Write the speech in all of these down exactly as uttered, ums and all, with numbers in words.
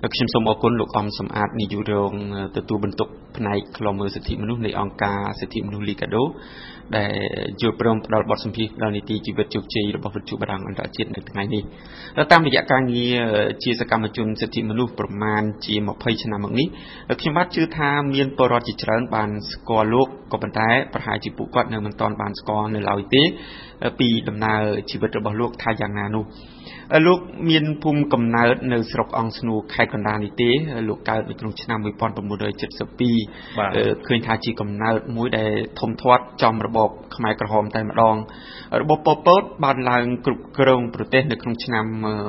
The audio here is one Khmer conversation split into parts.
ខ្ញុំសូមអរគុណលោកអំសំអាតនាយករងទទួលបន្ទុកផ្នែកខ្លមមើលសិទ្ធិមនុស្សនៃអង្គការសិទ្ធិមនុស្សលីកាដូដែលយល់ព្រមផ្ដល់បទសម្ភាសន៍ដល់នីតិជីវិតជោគជ័យរបស់វិទ្យុបារាំងអន្តរជាតិនៅថ្ងៃនេះតាមរយៈការងារជាសកម្មជនសិទ្ធិមនុស្សប្រមាណជាยี่สิบឆ្នាំមកនេះខ្ញុំបាទជឿថាមានពលរដ្ឋជាច្រើនបានស្គាល់លោកក៏ប៉ុន្តែប្រហែលជាពួកគាត់នៅមិនទាន់បានស្គាល់នៅឡើយទេពីដំណើរជីវិតរបស់លោកថាយ៉ាងណានោះលោកមានភូមិកំណើតនៅស្រុកអង្គស្នូខេត្តកណ្ដាលនេះទេលោកកើតនៅក្នុងឆ្នាំnineteen seventy-twoឃើញថាជាកំណើតមួយដែលធំធាត់ចំរបបខ្មែរក្រហមតែម្ដងរបបប៉ុលពតបានឡើងគ្រប់គ្រងប្រទេសនៅក្នុងឆ្នាំ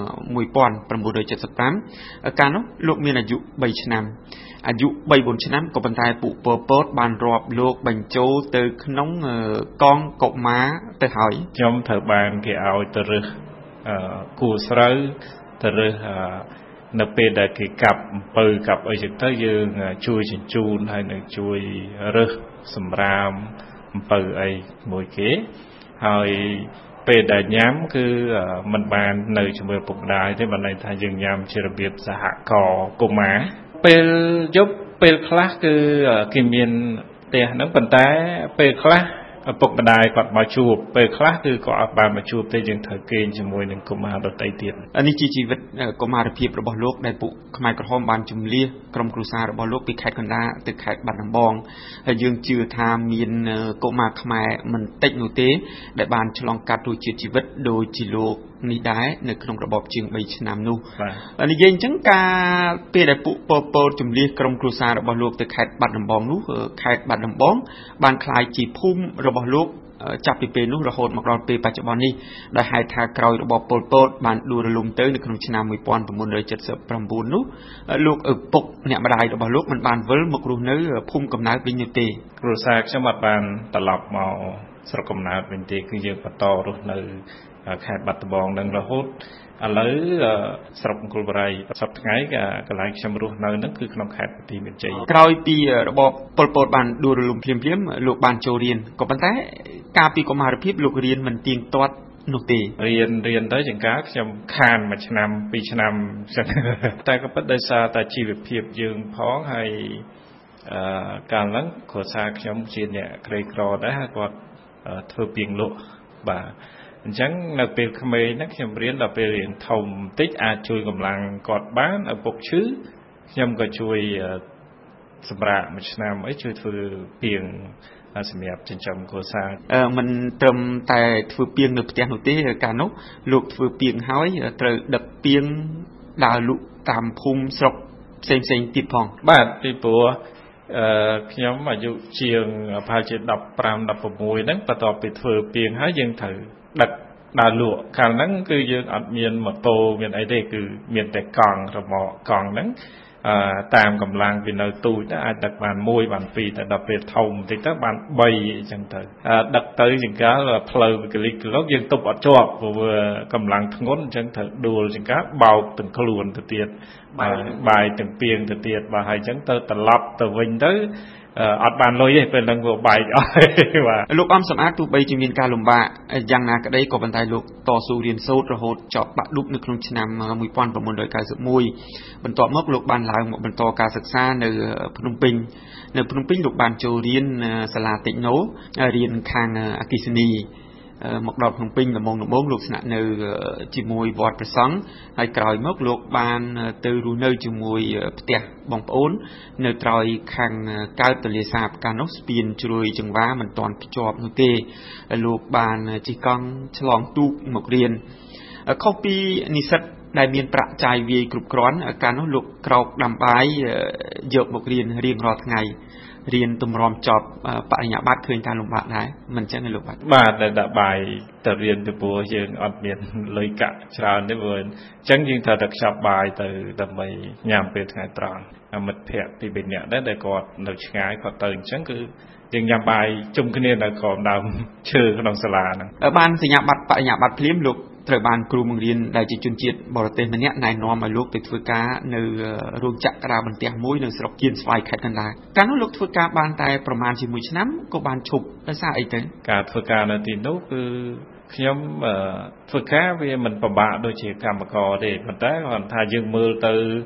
nineteen seventy-fiveកាលនោះលោកមានអាយុthreeឆ្នាំអាយុthree fourឆ្នាំក៏ប៉ុន្តែពួកប៉ុលពតបានរាប់លោកបញ្ចូលទៅក្នុងកងកុមារទៅហើយខ្ញុំត្រូវបានគេឲ្យទៅរើសគួរស្រូវទៅរើសនៅពេលដែលគេកាប់អំពៅកាប់អីចឹងទៅយើងជួយជញ្ជូនហើយនឹងជួយរើសសម្រាមអំពៅអីមួយគេហើយពេលដែលញ៉ាំគឺมันបាននៅជាមួយពុកម្ដាយទេបានន័យថាយើងញ៉ាំជារបៀបសហករណ៍កុមារពេលយប់ពេលខ្លះគឺគេមានផ្ទះហ្នឹងប៉ុន្តែពេលខ្លះឪពុកម្ដាយគាត់មកជួបពេលខ្លះគឺគាត់អត់បានមកជួបទេយើងត្រូវគេងជាមួយនឹងកុមារដទៃទៀតនេះជាជីវិតកុមារភាពរបស់លោកដែលពួកខ្មែរក្រហមបានជំលះក្រុមគ្រួសាររបស់លោកពីខេត្តកណ្ដាលទៅខេត្តបាត់ដំបងហើយយើងជឿថាមានកុមារខ្មែរមិនតិចនោះទេដែលបានឆ្លងកាត់រសជាតិជីវិតដូចជាលោកនេះដែរនៅក្នុងរបបជាងthreeឆ្នាំនោះនិយាយអញ្ចឹងការពេលដែលពួកប៉ុលពតជំលះក្រុមគ្រួសាររបស់លោកទៅខេត្តបាត់ដំបងនោះខេត្តបាត់ដំបងបានក្លាយជាភូមិរបស់លោកចាប់ពីពេលនោះរហូតមកដល់ពេលបច្ចុប្បន្ននេះដែលហៅថាក្រោយរបបប៉ុលពតបានដួលរលំទៅនៅក្នុងឆ្នាំnineteen seventy-nineនោះលោកឪពុកអ្នកម្ដាយរបស់លោកមិនបានវិលមករស់នៅភូមិកំណើតវិញនោះទេគ្រួសារខ្ញុំអត់បានត្រឡប់មកស្រុកកំណើតវិញទេគឺយើងបន្តរស់នៅខេត្តបាត់ដំបងនឹងរហូតឥឡូវស្រុកអង្គរបុរីសប្តាហ៍ថ្ងៃកន្លែងខ្ញុំរស់នៅហ្នឹងគឺក្នុងខេត្តបន្ទាយមានជ័យក្រោយពីរបបប៉ុលពតបានដួលរលំភ្លាមៗលោកបានចូលរៀនក៏ប៉ុន្តែកាលពីកុមារភាពលោករៀនមិនទៀងទាត់នោះទេរៀនរៀនទៅចង្ការខ្ញុំខានមួយឆ្នាំពីរឆ្នាំតែក៏ពិតដោយសារតែជីវភាពយើងផងហើយអឺកាលហ្នឹងគ្រួសារខ្ញុំជាអ្នកក្រីក្រដែរហើយគាត់ធ្វើពីងលក់បាទអញ្ចឹងនៅពេលក្មេងហ្នឹងខ្ញុំរៀនដល់ពេលរៀនធំបន្តិចអាចជួយកម្លាំងគាត់បានឪពុកឈឺខ្ញុំក៏ជួយសម្រាប់មួយឆ្នាំអីជួយធ្វើពីងសម្រាប់ចិញ្ចឹមគ្រួសារអឺមិនត្រឹមតែធ្វើពីងនៅផ្ទះនោះទេកាលនោះលោកធ្វើពីងហើយត្រូវដឹកពីងដើរលក់តាមភូមិស្រុកផ្សេងផ្សេងទៀតផងបាទពីព្រោះអឺខ្ញុំអាយុជាងប្រហែលជាfifteen sixteenហ្នឹងបន្ទាប់ពីធ្វើពីងហើយយើងត្រូវដឹកដើរលក់កាលហ្នឹងគឺយើងអត់មានម៉ូតូមានអីទេគឺមានតែកង់រមាក់កង់ហ្នឹងអឺតាមកម្លាំងពីនៅទូចទៅអាចដឹកបានoneបានtwoតែដល់ពេលធំបន្តិចទៅបានthreeអញ្ចឹងទៅដឹកទៅចង្កាលផ្លូវគីឡីគីឡូយើងទប់អត់ជាប់ព្រោះកម្លាំងធ្ងន់អញ្ចឹងត្រូវដួលចង្កាលបោកទាំងខ្លួនទៅទៀតបាយទាំងពីងទៅទៀតបាទហើយអញ្ចឹងទៅត្រឡប់ទៅវិញទៅអត់បានលុយទេពេលហ្នឹងវាបែកអស់បាទលោកអំសំអាតទោះបីជាមានការលំបាកយ៉ាងណាក្តីក៏ប៉ុន្តែលោកតស៊ូរៀនសូត្ររហូតចប់បាក់ឌុបនៅក្នុងឆ្នាំnineteen ninety-oneបន្ទាប់មកលោកបានឡើងមកបន្តការសិក្សានៅភ្នំពេញនៅភ្នំពេញលោកបានចូលរៀនសាលាតិចណូរៀនខាងអគ្គិសនីមកដល់ភ្នំពេញដំបងដំបងលោកស្នាក់នៅជាមួយវត្តព្រះសង្ឃហើយក្រោយមកលោកបានទៅរស់នៅជាមួយផ្ទះបងប្អូននៅក្រោយខាងកើតទលាសាបកាលនោះស្ពានជ្រួយចង្វាមិនទាន់ភ្ជាប់នោះទេលោកបានជិះកង់ឆ្លងទូកមករៀនខុសពីនិស្សិតដែលមានប្រាក់ចាយវាយគ្រប់គ្រាន់កាលនោះលោកក្រោកដាំបាយយកមករៀនរៀងរាល់ថ្ងៃរៀនទម្រាំចប់បរិញ្ញាបត្រឃើញថាលំបាកដែរមិនចឹងទេលោកបាទបាទតែដាក់បាយទៅរៀនពីព្រោះយើងអត់មានលុយកាក់ច្រើនទេព្រោះអញ្ចឹងយើងត្រូវតែខ្ចប់បាយទៅដើម្បីញ៉ាំពេលថ្ងៃត្រង់មិត្តភ័ក្តិពីរនាក់ដែរដែលគាត់នៅឆ្ងាយគាត់ទៅអញ្ចឹងគឺយើងញ៉ាំបាយជុំគ្នានៅក្រោមដើមឈើក្នុងសាលាហ្នឹងបានសញ្ញាបត្របរិញ្ញាបត្រភ្លាមលោកត្រូវបានគ្រូបង្រៀនដែលជាជនជាតិបរទេសម្នាក់ណែនាំឲ្យលោកទៅធ្វើការនៅរោងចក្រក្រាបន្ទះមួយនៅស្រុកគៀនស្វាយខេត្តកណ្ដាលកាលនោះលោកធ្វើការបានតែប្រមាណជាមួយឆ្នាំក៏បានឈប់ដោយសារអីទៅការធ្វើការនៅទីនោះគឺខ្ញុំធ្វើការវាមិនពិបាកដូចជាកម្មករទេប៉ុន្តែគាត់ថាយើងមើលទៅ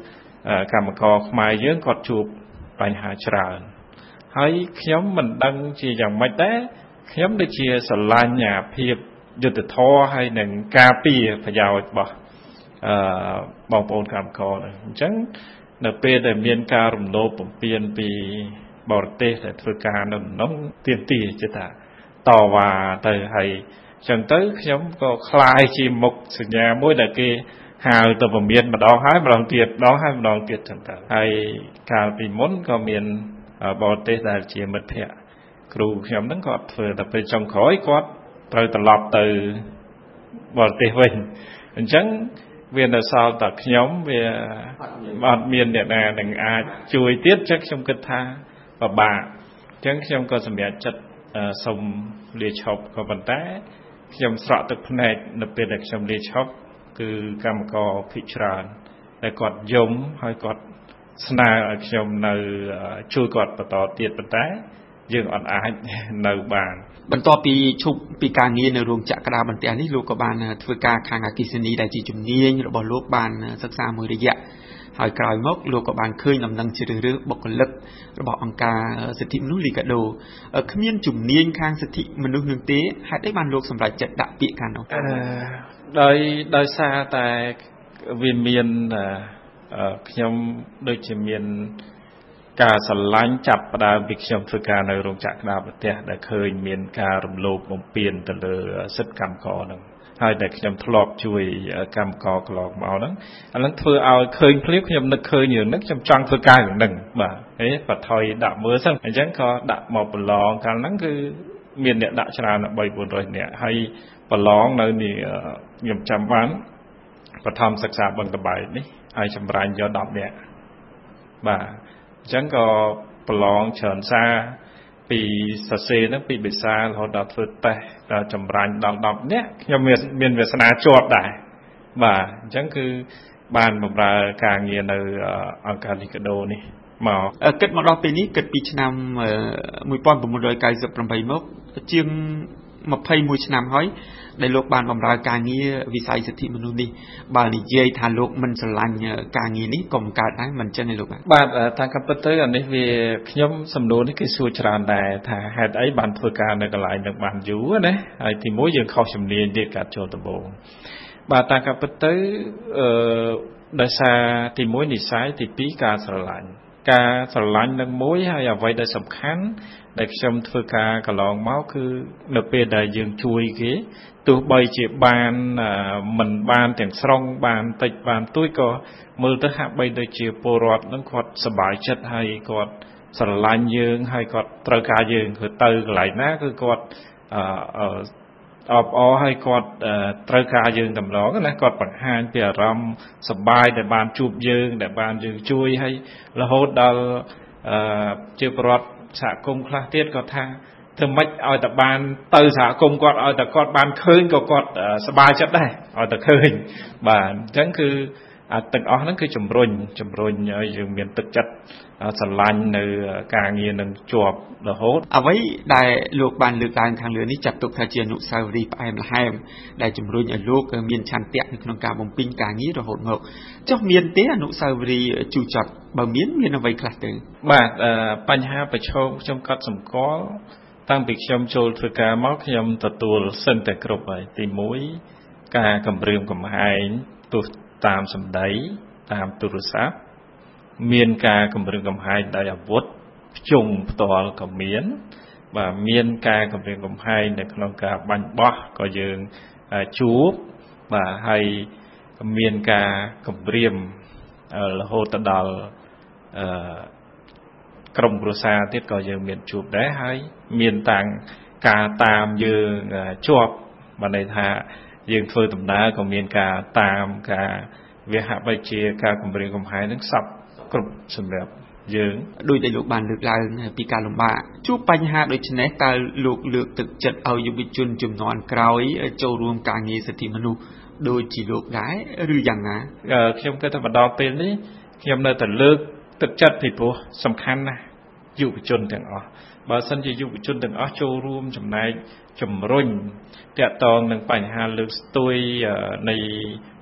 កម្មករខ្មែរយើងគាត់ជួបបញ្ហាច្រើនហើយខ្ញុំមិនដឹងជាយ៉ាងម៉េចដែរខ្ញុំដូចជាស្រឡាញ់អាភាពយុត្តិធម៌ហើយនឹងការពារប្រយោជន៍របស់អឺបងប្អូនកម្មករហ្នឹងអញ្ចឹងនៅពេលដែលមានការរំលោភបំពានពីបរទេសដែលធ្វើការនៅក្នុងទាមទារជាថាតវ៉ាទៅហើយអញ្ចឹងទៅខ្ញុំក៏คล้ายជាមុខសញ្ញាមួយដែលគេហៅទៅពមៀនម្ដងហើយម្ដងទៀតម្ដងហើយម្ដងទៀតចឹងទៅហើយកាលពីមុនក៏មានបរទេសដែលជាមិត្តភ័ក្តិគ្រូខ្ញុំហ្នឹងគាត់ធ្វើតែពេលចុងក្រោយគាត់ត្រូវត្រឡប់ទៅបរទេសវិញអញ្ចឹងវានៅសល់តែខ្ញុំវាអត់មានអ្នកណានឹងអាចជួយទៀតចឹងខ្ញុំគិតថាពិបាកអញ្ចឹងខ្ញុំក៏សម្រេចចិត្តសុំលាឈប់ក៏ប៉ុន្តែខ្ញុំស្រក់ទឹកភ្នែកនៅពេលដែលខ្ញុំលាឈប់គឺកម្មករភិជាច្រើនដែលគាត់យំហើយគាត់ស្នើឲ្យខ្ញុំនៅជួយគាត់បន្តទៀតប៉ុន្តែយើងអត់អាចនៅបានបន្ទាប់ពីឈប់ពីការងារនៅរោងចក្រក្តារបន្ទះនេះលោកក៏បានធ្វើការខាងអគ្គិសនីដែលជាជំនាញរបស់លោកបានសិក្សាមួយរយៈហើយក្រោយមកលោកក៏បានឃើញដំណឹងជ្រើសរើសបុគ្គលិករបស់អង្គការសិទ្ធិមនុស្សលីកាដូគ្មានជំនាញខាងសិទ្ធិមនុស្សនឹងទេហេតុអីបានលោកសម្រេចចិត្តដាក់ពាក្យខាងនោះដោយដោយសារតែវាមានខ្ញុំដូចជាមានការស្រឡាញ់ចាប់ផ្ដើមពីខ្ញុំធ្វើការនៅរោងចក្រក្តារបន្ទះដែលឃើញមានការរំលោភបំពានទៅលើសិទ្ធិកម្មករហ្នឹងហើយដែលខ្ញុំធ្លាប់ជួយកម្មករកន្លងមកហ្នឹងអាហ្នឹងធ្វើឲ្យឃើញភ្លាមខ្ញុំនឹកឃើញរឿងហ្នឹងខ្ញុំចង់ធ្វើការរឿងហ្នឹងបាទហេបថយដាក់មើលសិនអញ្ចឹងក៏ដាក់មកប្រឡងកាលហ្នឹងគឺមានអ្នកដាក់ច្រើនដល់បី៤រយនាក់ហើយប្រឡងនៅនេះខ្ញុំចាំបានបឋមសិក្សាបឹងតបែកនេះហើយចម្រាញ់យកដប់នាក់បាទអញ្ចឹងក៏ប្រឡងច្រើនសារពីសរសេរហ្នឹងពីភាសារហូតដល់ធ្វើតេស្តដល់ចម្រាញ់ដល់ដប់នាក់ខ្ញុំមានមានវាសនាជាប់ដែរបាទអញ្ចឹងគឺបានបម្រើការងារនៅអង្គការលីកាដូនេះមកគិតមកដល់ពេលនេះគិតពីឆ្នាំmột nghìn chín trăm chín mươi támមកជាងยี่สิบเอ็ดឆ្នាំហើយដែលលោកបានបម្រើការងារវិស័យសិទ្ធិមនុស្សនេះបើនិយាយថាលោកមិនស្រឡាញ់ការងារនេះក៏មិនកើតដែរមិនចឹងទេលោកបាទបាទតាមការពិតទៅអានេះវាខ្ញុំសំណួរនេះគេសួរច្រើនដែរថាហេតុអីបានធ្វើការនៅកន្លែងនឹងបានយូរណាហើយទីមួយយើងខុសជំនាញទៀតកាត់ចូលដំបូងបាទតាមការពិតទៅអឺដោយសារទីមួយនិស័យទីពីរការស្រឡាញ់ការស្រឡាញ់នឹងមួយហើយអ្វីដែលសំខាន់ដែលខ្ញុំធ្វើការកន្លងមកគឺនៅពេលដែលយើងជួយគេទោះបីជាបានមិនបានទាំងស្រុងបានតិចបានទួយក៏មើលទៅហាក់បីដូចជាពលរដ្ឋនឹងគាត់សប្បាយចិត្តហើយគាត់ស្រឡាញ់យើងហើយគាត់ត្រូវការយើងគឺទៅកន្លែងណាគឺគាត់អឺអបអរហើយគាត់ត្រូវការយើងតម្រងណាគាត់បង្ហាញពីអារម្មណ៍សប្បាយដែលបានជួបយើងដែលបានយើងជួយហើយរហូតដល់អឺជាពលរដ្ឋសហគមន៍ខ្លះទៀតគាត់ថាធ្វើម៉េចឲ្យតែបានទៅសហគមន៍គាត់ឲ្យតែគាត់បានឃើញក៏គាត់សប្បាយចិត្តដែរឲ្យតែឃើញបាទអញ្ចឹងគឺអាទាំងអស់ហ្នឹងគឺជំរុញជំរុញឲ្យយើងមានទឹកចិត្តស្រឡាញ់នៅការងារនឹងជាប់រហូតអ្វីដែលលោកបានលើកឡើងខាងលើនេះចាត់ទុកថាជាអនុស្សាវរីយ៍ផ្អែមល្ហែមដែលជំរុញឲ្យលោកមានឆន្ទៈនៅក្នុងការបំពេញការងាររហូតមកចុះមានទេអនុស្សាវរីយ៍ជូរចត់បើមានមានអ្វីខ្លះទៅបាទបញ្ហាប្រឈមខ្ញុំកត់សម្គាល់តាំងពីខ្ញុំចូលធ្វើការមកខ្ញុំទទួលសិនតែគ្រប់ហើយទីមួយការគម្រាមកំហែងទោះតាមសម្ដីតាមទូរស័ព្ទមានការគម្រាមកំហែងដោយអាវុធភ្ជង់ផ្ទាល់ក៏មានបាទមានការគម្រាមកំហែងនៅក្នុងការបាញ់បោះក៏យើងជួបបាទហើយមានការគម្រាមរហូតដល់អឺក្រុមគ្រួសារទៀតក៏យើងមានជួបដែរហើយមានតាំងការតាមយើងជាប់បានន័យថាយើងធ្វើដំណើរក៏មានការតាមការវាហាក់បីជាការគម្រាមកំហែងនឹងសັບគ្រប់សម្រាប់យើងដោយដែលលោកបានលើកឡើងពីការលំបាកជួបបញ្ហាដូចនេះតើលោកលើកទឹកចិត្តឲ្យយុវជនជំនាន់ក្រោយចូលរួមការងារសិទ្ធិមនុស្សដូចជាលោកដែរឬយ៉ាងណាខ្ញុំគិតថាបន្តពេលនេះខ្ញុំនៅតែលើកទឹកចិត្តពីព្រោះសំខាន់ណាស់យុវជនទាំងអស់បើសិនជាយុវជនទាំងអស់ចូលរួមចំណែកជំរុញតាក់ទងនឹងបញ្ហាលើកស្ទួយនៃ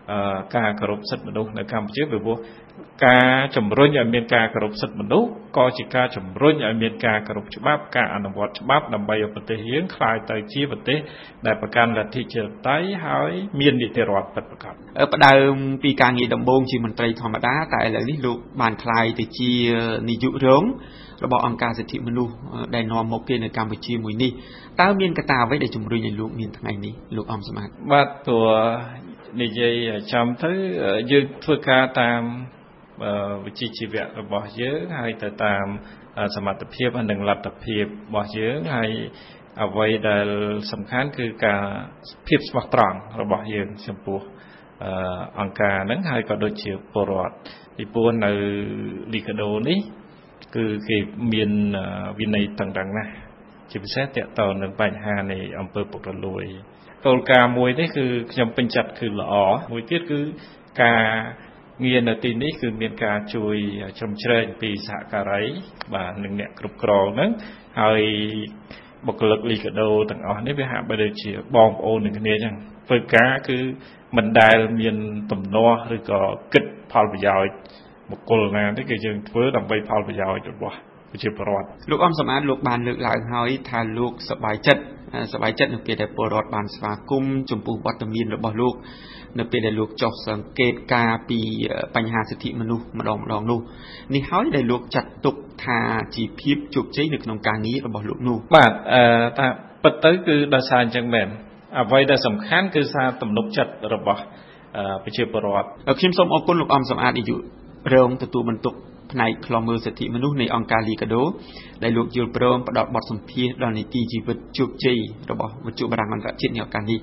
ការគោរពសិទ្ធិមនុស្សនៅកម្ពុជាពីព្រោះការជំរុញឲ្យមានការគោរពសិទ្ធិមនុស្សក៏ជាការជំរុញឲ្យមានការគោរពច្បាប់ការអនុវត្តច្បាប់ដើម្បីឲ្យប្រទេសយើងក្លាយទៅជាប្រទេសដែលប្រកាន់លទ្ធិប្រជាធិបតេយ្យហើយមាននីតិរដ្ឋពិតប្រាកដផ្ដើមពីការងារដំបូងជាមន្ត្រីធម្មតាតែឥឡូវនេះលោកបានក្លាយទៅជានាយករងរបស់អង្គការសិទ្ធិមនុស្សដែលនាំមកគេនៅកម្ពុជាមួយនេះតើមានកត្តាអ្វីដែលជំរុញឲ្យលោកមានថ្ងៃនេះលោកអំសមត្ថបាទទោះនិយាយចំទៅយើងធ្វើការតាមវិជ្ជាជីវៈរបស់យើងហើយទៅតាមសមត្ថភាពនិងលទ្ធភាពរបស់យើងហើយអ្វីដែលសំខាន់គឺការភាពស្មោះត្រង់របស់យើងចំពោះអង្គការហ្នឹងហើយក៏ដូចជាពលរដ្ឋពីព្រោះនៅលីកាដូនេះគឺគេមានវិន័យតឹងរ៉ឹងណាស់ជាពិសេសតកតទៅនឹងបញ្ហានៃអំពើពុករលួយគោលការណ៍មួយនេះគឺខ្ញុំពេញចិត្តគឺល្អមួយទៀតគឺការងារនៅទីនេះគឺមានការជួយជ្រោមជ្រែងពីសហការីបាទនិងអ្នកគ្រប់គ្រងហ្នឹងហើយបុគ្គលិកលីកាដូទាំងអស់នេះវាហាក់បីដូចជាបងប្អូននឹងគ្នាអញ្ចឹងធ្វើការគឺមិនដែលមានទំនាស់ឬក៏គិតផលប្រយោជន៍បុគ្គលណាទេគឺយើងធ្វើដើម្បីផលប្រយោជន៍របស់ប្រជាពលរដ្ឋលោកអំសមត្ថលោកបានលើកឡើងហើយថាលោកសប្បាយចិត្តសប្បាយចិត្តនៅពេលដែលពលរដ្ឋបានស្វាគមន៍ចំពោះវត្តមានរបស់លោកនៅពេលដែលលោកចុះសង្កេតការពីបញ្ហាសិទ្ធិមនុស្សម្ដងម្ដងនោះនេះហើយដែលលោកចាត់ទុកថាជាភាពជោគជ័យនៅក្នុងការងាររបស់លោកនោះបាទអឺថាពិតទៅគឺដោយសារអញ្ចឹងមែនអ្វីដែលសំខាន់គឺសារទំនុកចិត្តរបស់ប្រជាពលរដ្ឋខ្ញុំសូមអរគុណលោកអំសមត្ថនាយករងទទួលបន្ទុកផ្នែកខ្លំមើលសិទ្ធិមនុស្សនៃអង្គការលីកាដូដែលលោកយល់ព្រមផ្ដល់បទសម្ភាសន៍ដល់នីតិជីវិតជោគជ័យរបស់វិទ្យុបារាំងអន្តរជាតិនៃឱកាសនេះ